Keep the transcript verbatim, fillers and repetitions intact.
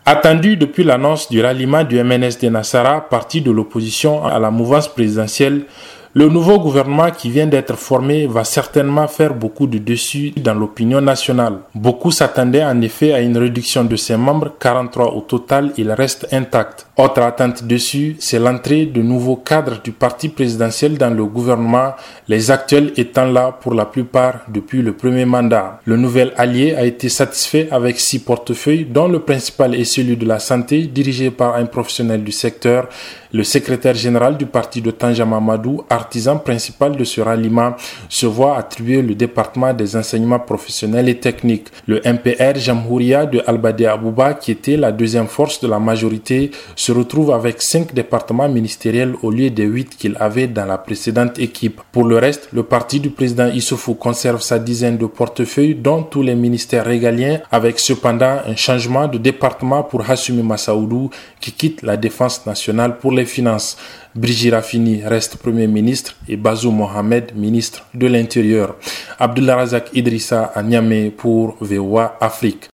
Attendu depuis l'annonce du ralliement du M N S D Nassara, parti de l'opposition à la mouvance présidentielle, le nouveau gouvernement qui vient d'être formé va certainement faire beaucoup de dessus dans l'opinion nationale. Beaucoup s'attendaient en effet à une réduction de ses membres, quarante-trois au total, il reste intact. Autre attente dessus, c'est l'entrée de nouveaux cadres du parti présidentiel dans le gouvernement, les actuels étant là pour la plupart depuis le premier mandat. Le nouvel allié a été satisfait avec six portefeuilles, dont le principal est celui de la santé, dirigé par un professionnel du secteur. Le secrétaire général du parti de Tanja Mamadou, artisan principal de ce ralliement, se voit attribuer le département des enseignements professionnels et techniques. Le M P R Jamhouria de Albade Abouba, qui était la deuxième force de la majorité, se retrouve avec cinq départements ministériels au lieu des huit qu'il avait dans la précédente équipe. Pour le reste, le parti du président Issoufou conserve sa dizaine de portefeuilles, dont tous les ministères régaliens, avec cependant un changement de département pour Hassoumi Massaoudou, qui quitte la défense nationale pour les finances. Brigitte Rafini reste Premier ministre et Bazoum Mohamed, ministre de l'Intérieur. Abdullah Razak Idrissa à Niamey pour V O A Afrique.